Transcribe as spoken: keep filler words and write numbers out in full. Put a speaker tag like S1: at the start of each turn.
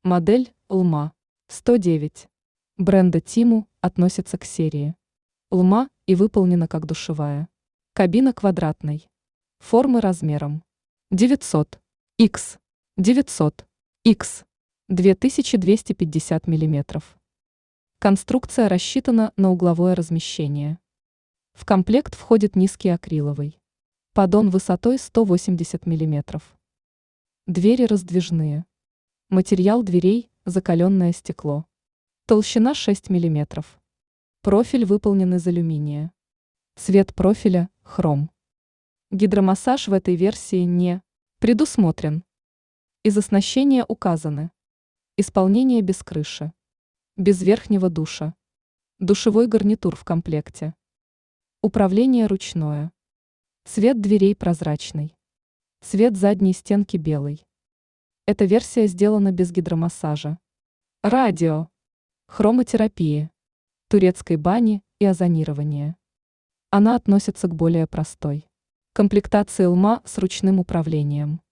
S1: Модель Лма сто девять бренда Тиму относится к серии Лма и выполнена как душевая. Кабина квадратной формы размером девятьсот икс, девятьсот икс, две тысячи двести пятьдесят миллиметров. Конструкция рассчитана на угловое размещение. В комплект входит низкий акриловый поддон высотой сто восемьдесят миллиметров. Двери раздвижные. Материал дверей – закаленное стекло. Толщина шесть миллиметров. Профиль выполнен из алюминия. Цвет профиля – хром. Гидромассаж в этой версии не предусмотрен. Из оснащения указаны: исполнение без крыши, без верхнего душа, душевой гарнитур в комплекте, управление ручное, цвет дверей прозрачный, цвет задней стенки белый. Эта версия сделана без гидромассажа. Радио, хромотерапии, турецкой бани и озонирования. Она относится к более простой комплектации Лма с ручным управлением.